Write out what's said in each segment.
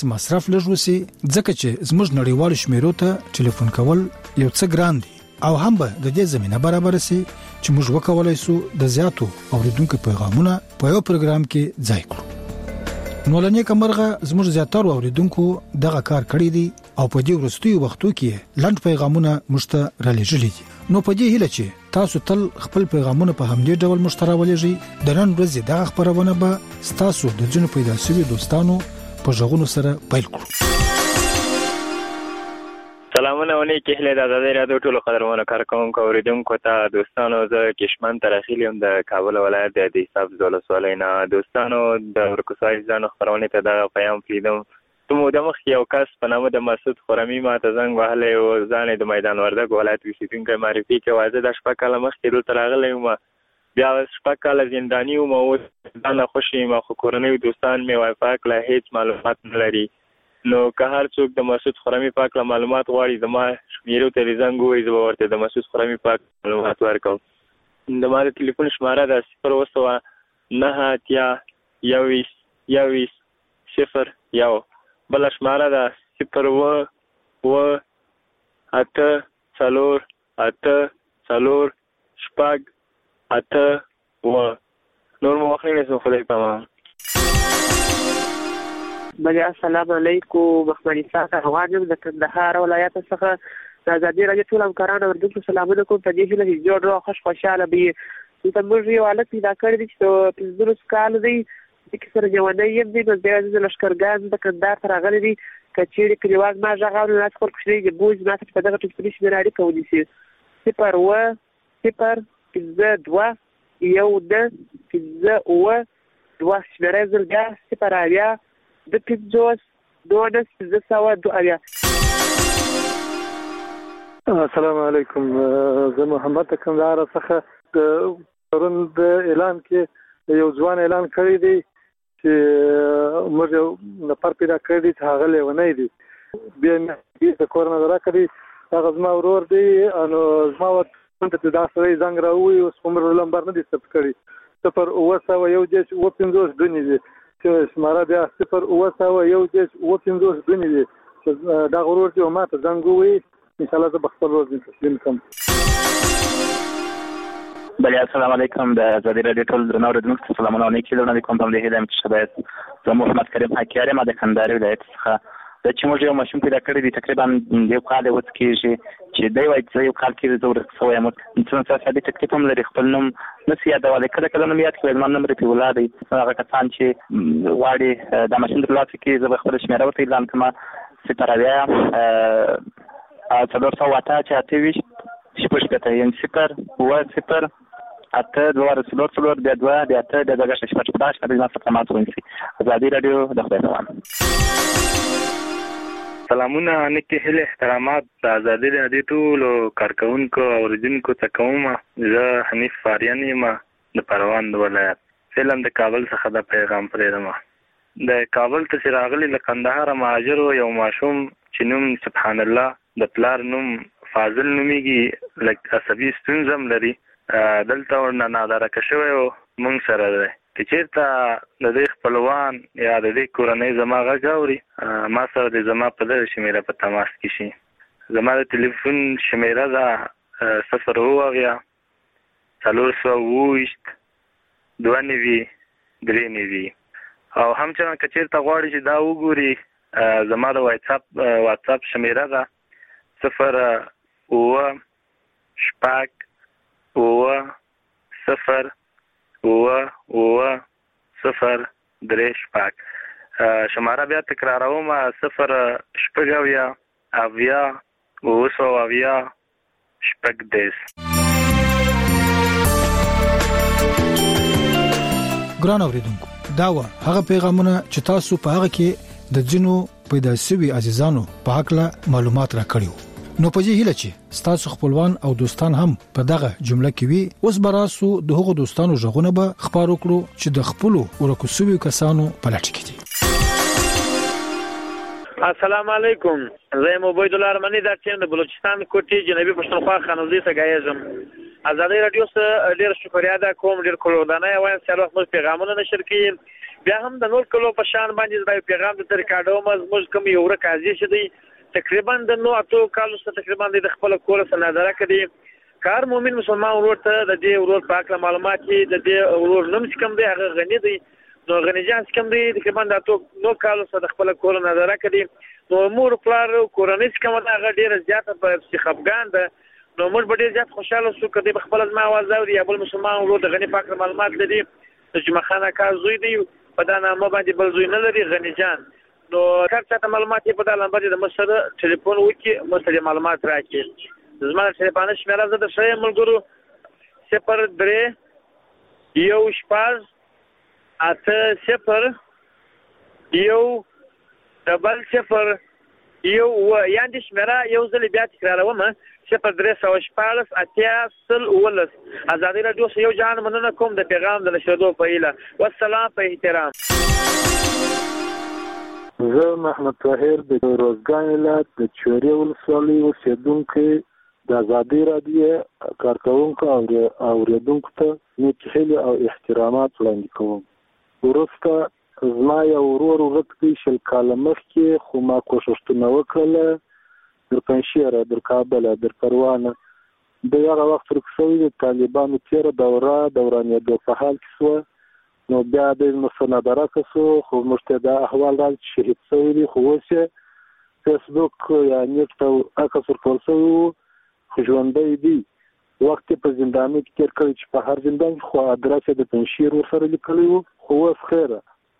مصرف لږ وسی ځکه چې زموږ نړیوال شمیرو ته ټلیفون کول یو څه ګران دي او هم به د دې زمينه برابر سي چې موږ وکولای سو د زیاتو اوریدونکو پیغامونه په یو پروګرام کې ځای کړو. نو لنی کومرغه زموږ زیاتره اوریدونکو دغه کار کړی دي او په دې ورستیو وختو کې لنډ پیغامونه مشته را لېږلي دي. نو په دې هیله چې تاسو تل خپل پیغامونه په همدې ډول مشترک ولېږئ. د نن ورځې دغه خبرونه به تاسو د جنو پیدا شوی دوستانو په ژغونو سره پیل کړو. سلامونه ونی کې هله د آزادۍ رادیو ټولو قدرمنو کارکونکو اوریدونکو ته دوستانو زه کشمن ترخیل یم د کابل ولایت د دیساب ولسوالۍ نه. دوستانو د ورکوسای ځانو خبرونه ته د پیام لیدم ته مو د مخ یو کس په نامه د مسعود خرمی ما ته زنګ وهلی او ځان د میدان وردګ ولایت اوسیدونکی معرفي کوي. واځه د شپه کاله مخکې دلته راغلی یم، بیا شپه کاله زنداني وم او ځان خوشی یم خو کورنۍ دوستان مې وایفای کله هیڅ معلومات نه لري. نو که هر څوک د مسعود خرمی پاک له معلومات غواړي زما شمیرو ته زنګ ووایي زه به ورته د مسعود خرمی پاک معلومات ورکوم. د ما د ټلیفون شماره ده 029211001 بله شماره ده 08848 نور مو وخت نه خدای پامان. بله السلام علیکم. محمد اسحاق افغانم د کندهار ولایت څخه د آزادۍ رادیو ټول همکارانو اوریدونکو سلامونه کوم. په دې هیله چې جوړ روغ خوشحاله وي. دلته موږ یو حالت پیدا کړی دی چې 15 کال دی چې سره ژوندی یم دی نو بیا د لښکرګان د کندهار ته راغلی دی. که چېرې کلیوال ما غږ اوري نو خپل کوچنی د بوج ما ته په دغه ټلیفوني شمېره اړیکه ونیسي 01052 شمېره زر بیا 0 السلام علیکم. زه محمد کندهار څخه د پرون د اعلان کې یو ځوان اعلان کړی دی چې موږ یو نفر پیدا کړی دی چې هغه لیونی دی. بیا مې د کور نه راکړی هغه زما ورور دی نو زما ورته دا سړی زنګ راووي اوس عمر لمبر نه دی ثبت کړی 0 دی چې شماره بیا 0 دی دا غرور دی او ما ته زنګ ووي ان شاء الله زه به خپل ورځ تسلیم کړم. بله السلام علیکم. د آزادۍ رادیو ټول درنو اوریدونکو ته سلامونه او نیکې درنه کوم. په دې هیله یم چې ښه باید. زه محمد کریم حکیار یم د کندهار ولایت څخه. دا چې موږ یو ماشوم پیدا کړی دی تقریبا یو کال اوس کېږي چې دی وایي چې یو کال کې زه ورک شوی یم. څومره سیاسي تکلیف هم لري. خپل نوم نسي یادولی. کله کله نوم یاد کړی زما نوم رفیع الله دی. هغه کسان چې غواړي دا ماشین ترلاسه کړي زه به خپله شمېره ورته اعلان کړم 0 یعنې 0 آزادۍ رادیو د خدای پامان. سلامونه نیکې هیلې احترامات د آزادۍ رادیو ټولو کارکونکو اوریدونکو ته کوم. زه حنیف فاریان یم د پروان ولایت. فعلا د کابل څخه د پیغام پرېږدم. د کابل ته چې راغلی له کندهار مهاجر یو ماشوم چې نوم سبحان الله د پلار نوم فاضل نومیږي لږ عصبي ستونزه هم لري. دلته ورنه نادارکه شوی و موږ سره دی. که چېرته د دې خپلوان یا د دې کورنۍ زما غږ اوري ما سره د زما په دغه شمېره په تماس کې شي. زما د ټلیفون شمېره ده 0 او همچنان که چېرته غواړي چې دا وګوري زما د واتساپ شمېره ده 0 شماره بیا تکراروم 0 ګران اوریدونکو دا و هغه پیغامونه چې تاسو په هغه کې د جنو پیدا شوی عزیزانو په حق له معلومات راکړیو. نو په دې هیله چې تاسو خپلوان او دوستان هم په دغه جمله کې وي اوس براسو د هغو دوستانو ژغونه به خبرو کړو چې د خپل ورکوسوي کسانو په لټه کې دي. السلام علیکم. زه عبید الله ارمنی در چین د بلوچستان کوټي جنوبي پښتونخوا خانوزي څخه غایزم. آزادۍ رادیو سره ډیر شکریا ده کوم. ډیر کړودانه وایم چې هر وخت مو پیغامونه نشر کړئ. بیا هم د نور کلو په شان باندې د پیغام د ریکارډو مزموج کوم یو ورکازي شدي تقریبا د 9 کالو څخه تقریبا د خپل کول سره نظر کړي کار مومن مسلمان ورور ته د دې ورور پاک معلومات د دې ورور نوم کوم دی هغه غنی دی نو غنی جان کوم دی تقریبا د 9 کالو څخه خپل کول نظر کړي نو مور پلار کورنۍ کوم دا هغه ډیر زیات په خفګان ده نو موږ ډیر زیات خوشاله شو کدی خپل ځما आवाज اوري یا بل مسلمان ورور د غنی پاک معلومات لري د جمعه خانه کار زوی دی په دا نامه باندې بل زوی نه لري غنی جان نو کار څه معلومات په دا لمبر د مسره ټلیفون وکي مسره معلومات راکړي زما ټلیفون شمیره زده شې ملګرو 03 یو شپږ اته 0 یو ډبل 0 یو یاندې شمیره یو ځل بیا تکراروم 03 اتیا سل ولس ازادي رادیو سه یو جان مننه کوم د پیغام د نشردو په ایله والسلام په احترام زه محمد طاهر د روزګان ولایت د چوري ولسوالۍ اوسیدونکی د ازادي رادیو کارکونکو او اوریدونکو ته نیک او احترامات وړاندې کوم وروسته زما یو ورور ورته شل کاله مخکې خو ما کوششونه وکړله در پنشیره در کابل در پروانه د هغه وخت رخصوي د طالبانو تیر دورانه د فعال کسو نو بیا د مسندره کسو خو مشتدا احوال را شهید سوي خو وسه فیسبوک یا نیټ ته اکثر ټولسو خو ژوندۍ دي وخت په زندانو کې تیر کړی چې په هر زندان خو ادرس د پنشیر سره لیکلی وو خو اوس خیره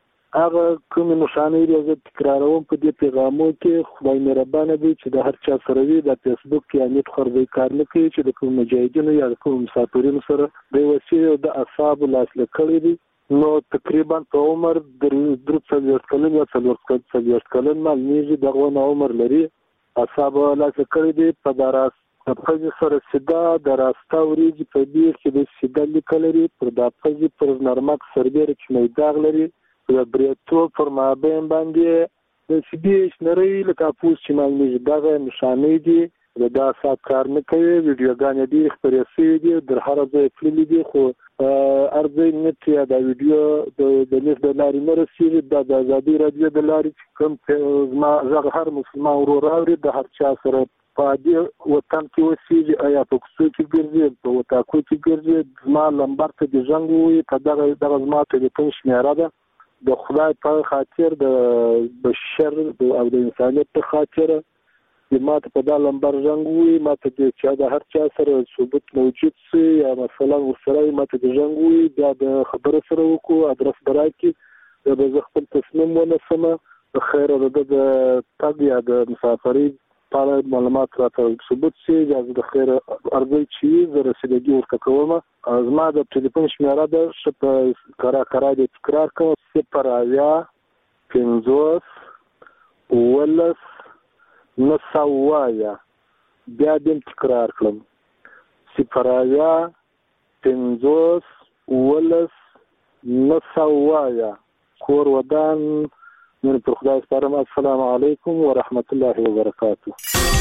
هغه کوم نشانه لري چې تکراروم په دې پیغامو کې خدای مهربانه دی چې د هر چا سره وي د فیسبوک کې نیټ خرڅي کار نه کوي چې د کوم مجاهدینو یا د کوم مسافرینو سره د وسیله د اصحاب لاس لکړي دي نو تقریبا په عمر د 3 کلن یا 4 کلن مال نیږي دغه عمر لري اصحاب لاس لکړي دي په دراس په سره سیده د راستا وريږي په دې کې د سیده لیکلري پر د پزي پر نرمک سربېره چې میداغ لري د بریتو پر مابین باندې د سیدي نری لکه پوس چې مالې دغه نشانې دي دا سات کار نه کوي ویډیوګانې دي خبرې سي دي در هر ځای فلم دي خو ارزي نت یا د ویډیو د نس د لارې نه رسیږي د ازادي رادیو د لارې کوم ما زغ هر مسلمان ورور اوري د هر چا سره په دې وطن کې وسیږي آیا په کوڅو کې ګرځي په وټاکو کې ګرځي زما لمبر ته د جنگ وي ته دغه زما ته د پنځ شمیره ده د خدای په خاطر د بشر او د انسانیت په خاطر د ماته په دا لمبر جنگ وي ماته چې د هر چا سره ثبوت موجود سي یا مثلا ورسره ماته د جنگ وي بیا د خبره سره وکړو ادرس براکي د خپل تصمیم ونسمه خیر د تګ یا د مسافرۍ په معلومات راته ثبوت سي اجازه د خیر ارزي چې زه رسیدګي ورته کوم زما د ټلیفون شمیره ده شپ کرا د تکرار کوم 0 50 ولس نسوایا بیا دې تکرار کړم 0 50 ولس نسوایا کور ودان من پر خدای سپارم السلام علیکم ورحمت الله وبرکاته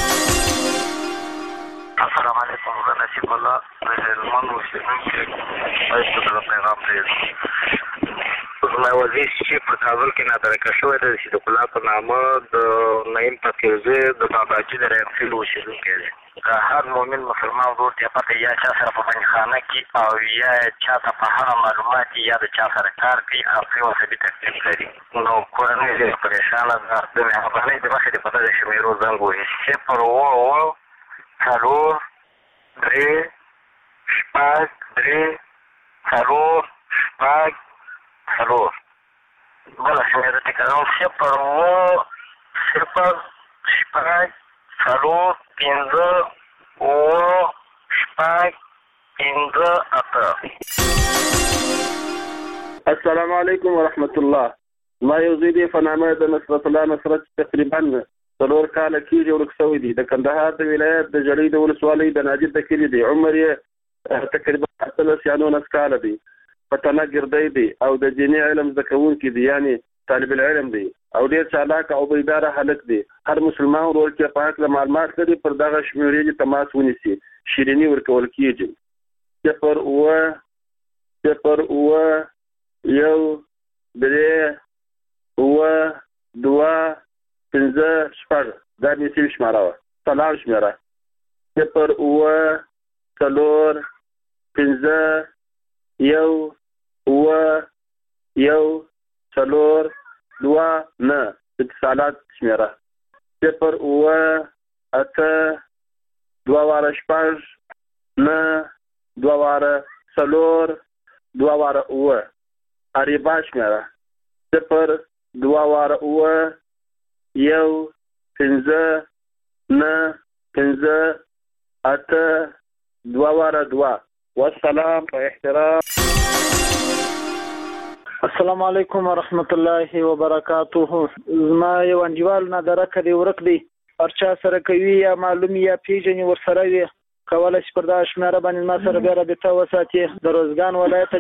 السلام علیکم نصیب الله رحمان مسلمان کې ایستو پیغام دی زما وزیر چې په کابل کې نادرکه شوی د سید الله په نامه د نعیم پکیزه د باباجي د رنفیل وشیدونکی دی هر مؤمن مسلمان ورور ته پته یا چا سره په بندخانه کې او یا چا ته په هغه معلومات یا د چا سره کار کوي او څه وسه تکلیف لري نو کورنۍ دې پریشانه ده د مهربانۍ د مخې د پته د شمیرو زنګ وهي 0 څلور 3 شپږ 3 څلور شپږ څلور بله شمیره تکراروم 0 شپږ څلور 5 شپږ 5 اته السلام علیکم ورحمت الله ما یو زیدی فنامه د نصرت الله نصرت تقریبا څلور کاله کېږي ورکسوي دي د کندهار د ولایت د جړۍ د ولسوالۍ د ناجد د کلي دی عمر یې تقریبا 19 کاله دی په تنه ګرځي دی او د دیني علم زده کوونکی دی یعنی طالب العلم دی او ډیر چالاک او بیداره هلک دی هر مسلمان ورور کې په حق معلومات لري پر دغه شمیرې تماس ونیسي شیرینی ورکول کېږي 0 یو 3 اوه 2 5 6 دا مې سیو شماره وه سلام شمېره 0 اوه 4 5 1 اوه 1 4 2 9 اتصالات شمېره 0 اوه 8 2 واره 6 9 2 واره 4 2 واره اوه اریبا شمېره 0 2 واره اوه 1 5 9 5 8 2 واره 2 والسلام په احترام. السلام علیکم ورحمت الله وبرکاته. زما یو انډیوال نه درکه دی ورک دی ارچا سره کوي یا معلوم یا پیژنې ورسره وي کولای شي پر دا شمېره باندې ما سره بیا رابطه وساتي. د روزګان ولایت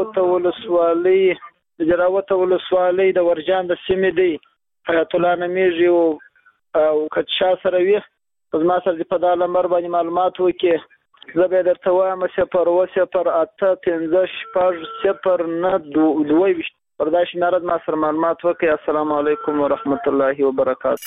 جراوت ولسوالۍ د ورجان د سیمې دی حیات الله نمیږي او که چا سره وي زما سره په دا نمبر باندې معلومات وکړي زه به درته وایم 0 8 5 6 0 9 2 پر دا شمېره ما سره معلومات وکړي. السلام علیکم ورحمت الله وبرکاته.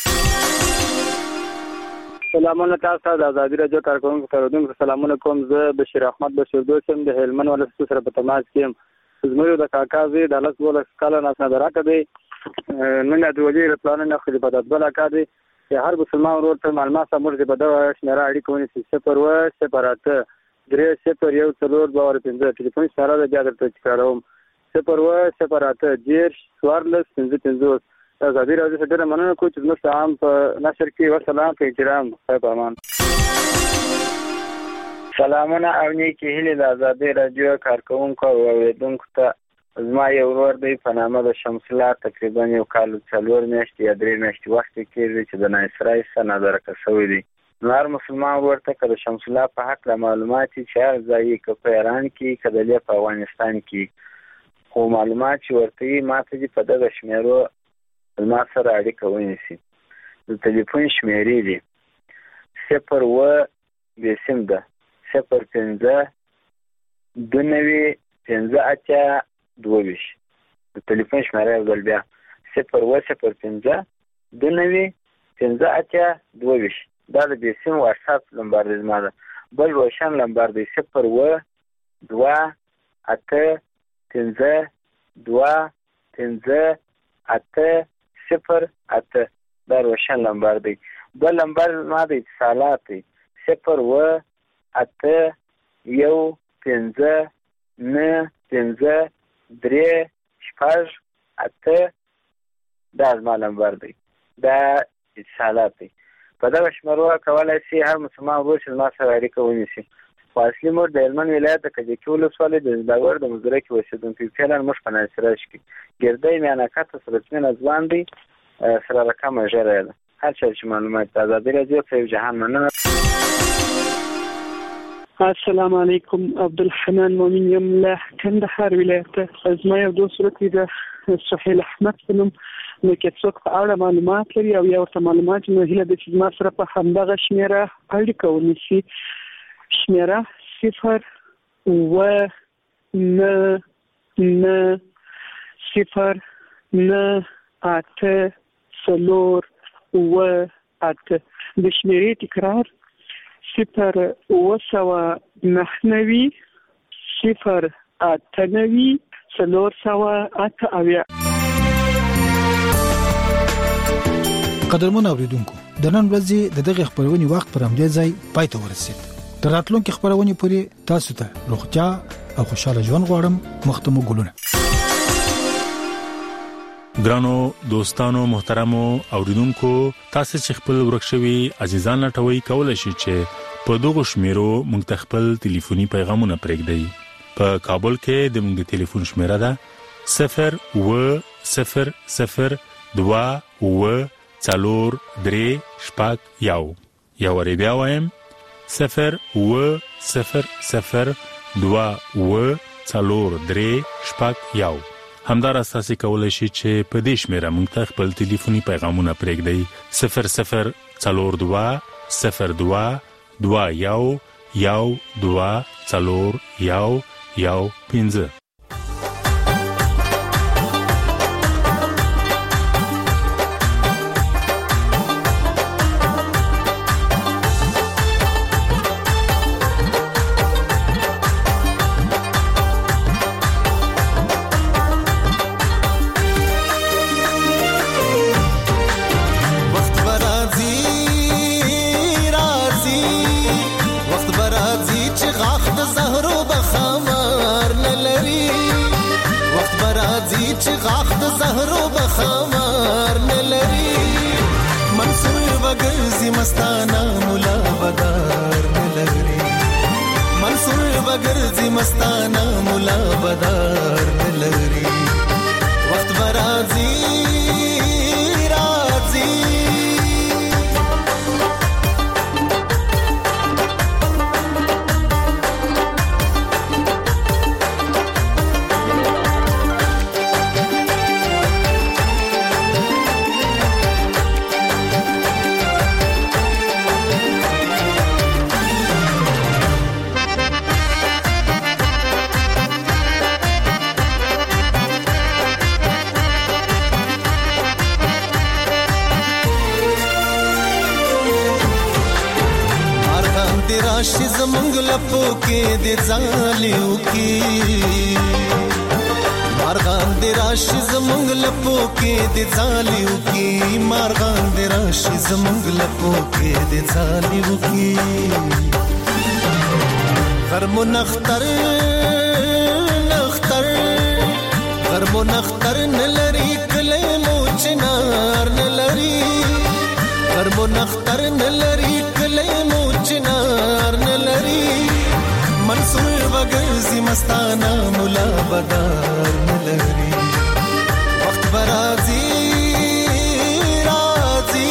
سلامونه تاسو ته د ازادي راډیو کارکونکو ترودونکو سلامونه کوم. زه بشیر احمد بشیردوست یم د هلمند ولایت سره په تماس کې یم. زموږ د کاکا زوی د 12 کاله نه درکه دی نن د وزیر پلانونه خو په دبل کا دی هر مسلمان ورور ته معلومات موږ په دغه شمېره اړیکه ونیسي 0 0 8 3 0 1 4 2 5 ټلیفون سره د بیا درته تکراروم 0 0 8 10 14 15 ازادي راډیو څخه ډېره مننه کوم چې زموږ عام په نشر کې وسلام په احترام په امان. سلامونه او نیکی هیلې د ازادي راډیو کارکونکو او اوریدونکو ته. زما یو ورور دی په نامه د شمس الله تقریبا 1 کال 4 میاشتې یا 3 میاشتې وخت کېږي چې د نایسرای سره درکه شوی دی. هر مسلمان ورته که د شمس الله په حق له معلومات چې هر ځای که په ایران کې که د په افغانستان کې خو معلومات چې ورته ما ته په دغه شمیرو ما سره اړیکه ونیسي. د ټلیفون شمیرې دي 0 و بیسم ده 0 5 2 5 22 د ټلیفون شمیره یو ځل بیا 0 و 0 5 2 5 22 دا د بیسم واتساپ نمبر دی زما ده. بل روشن نمبر دی 0 و 2 8 5 2 5 8 0 8 دا روشن نمبر دی. بل نمبر ما د اتصالات دی 0 و 8 1 5 9 5 3 6 8 دا زما نمبر دی. دا اتصالات دی. په دغه شمېرو کولی شي هر مسلمان ورور چې زما سره اړیکه ونیسي. خو اصلي موږ د هلمند ولایت د کجکي ولسوالۍ د زداور د مزره کې اوسېدونکي فعلا موږ په نایسرای کې ګردی میانکته سرچینه ځوان دی سره رقم ژره ده. هر چا چې معلومات د ازادي راډیو په یو جهان مننه. السلام علیکم. عبدالحنان مومن یم له کندهار ولایت. زما یو دوست ورته د سهیل احمد په نوم نو کې څوک په اړه معلومات لري او یا ورته معلومات نو هیله ده چې زما سره په همدغه شمېره اړیکه ونیسي. شمېره 0 و 9 9 0 9 8 4 و 8 د شمېرې تکرار 0 و 9 0 8 4 قدرمن اوریدونکو د نن ورځې د دغه خبرونې وخت پر همدې ځای پای ته ورسید. تر راتلونکي خبرونې پورې تاسو ته روغتیا او خوشاله ژوند غواړم. مختمو ګلونه. ګرانو دوستانو محترمو اوریدونکو تاسو چې خپل ورکشوي عزیزان لټوي کولای شي چې په دغه شمیرو مونږ خپل ټلیفوني پیغامونه پرېږدئ. په کابل کې د مونږ ټلیفون شمیره ده 0 و 0 0 2 و 4 3 شپږ یو. یا ور بیا وایم 0 و 0 0 2 و 4 3 شپږ یو. همدار اساسي کولای شي چې په دې شمیره مونږ ته خپل ټلیفوني پیغامونه پرېږدئ 0 0 4 2 0 2 2 یو 1 2 4 1 1 5. غاخ د زهرو بخمار نلري منصور بغرزي مستانه مولا بدار نلري منصور بغرزي مستانه مولا بدار نلري وخت برازي رازي راشي زمونږ لپو کې د ځالیو کې مارغان د راشي زمونږ لپو کې د ځالیو کې مارغان د راشي زمونږ لپو کې د ځالیو کې غرمو نختر نختر غرمو نختر نلري کله مو چنار نلري غرمو نختر نلري کله مو چنار نلري منصور بغرزي مستانه مولا بدار نلري وخت برازي رازي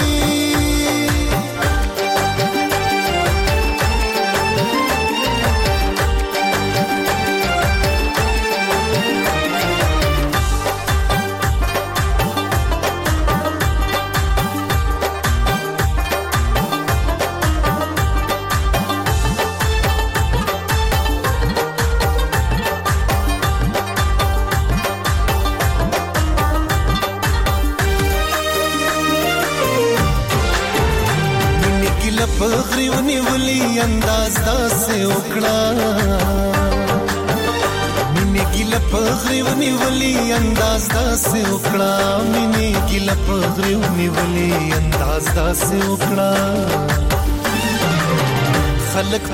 پغریونی ولی انداز داسه وکړه مینه ګیله پغریونی ولی انداز داسه وکړه مینه ګیله پغریونی ولی انداز داسه وکړه خلق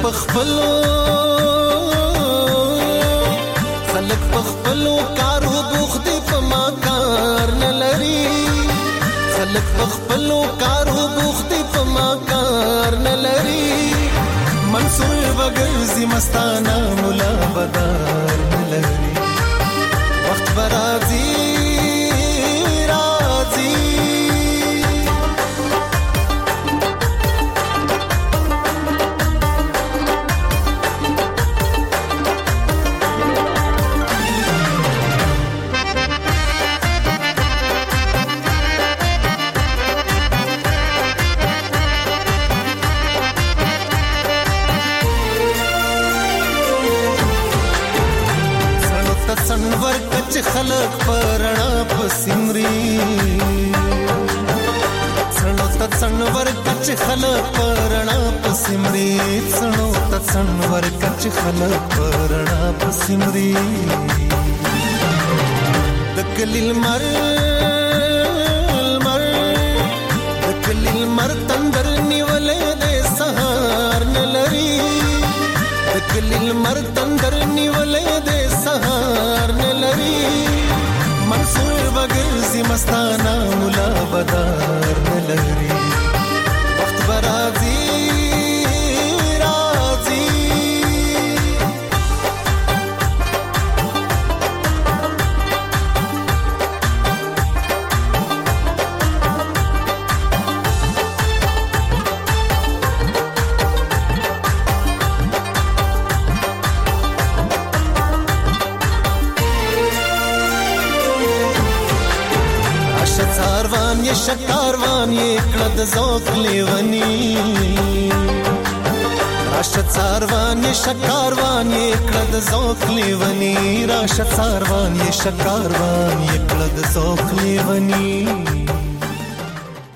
پخپلو کارو بوخت په ما کار نه لري خلق پخپلو کارو بوخت په ما کار نه لري منصور بغرزي مستانه مولا بدار نه لري وخت برازي رازي سنور کچ خلق پرنا پسمري سنو ت سنور کچ خلق پرنا پسمري سنو ت سنور کچ خلق پرنا پسمري دکلیل مر تندر نیولې د سهار نلري دکلیل مر تندر نیولې د سهار نلري منصور بغرزي مستانه مولا بدار نلري وخت برازي رازي ये शकारोन ये कद ذوق लेवनी राशत सारवान ये शकारोन ये कद ذوق लेवनी राशत सारवान ये शकारोन ये कद ذوق लेवनी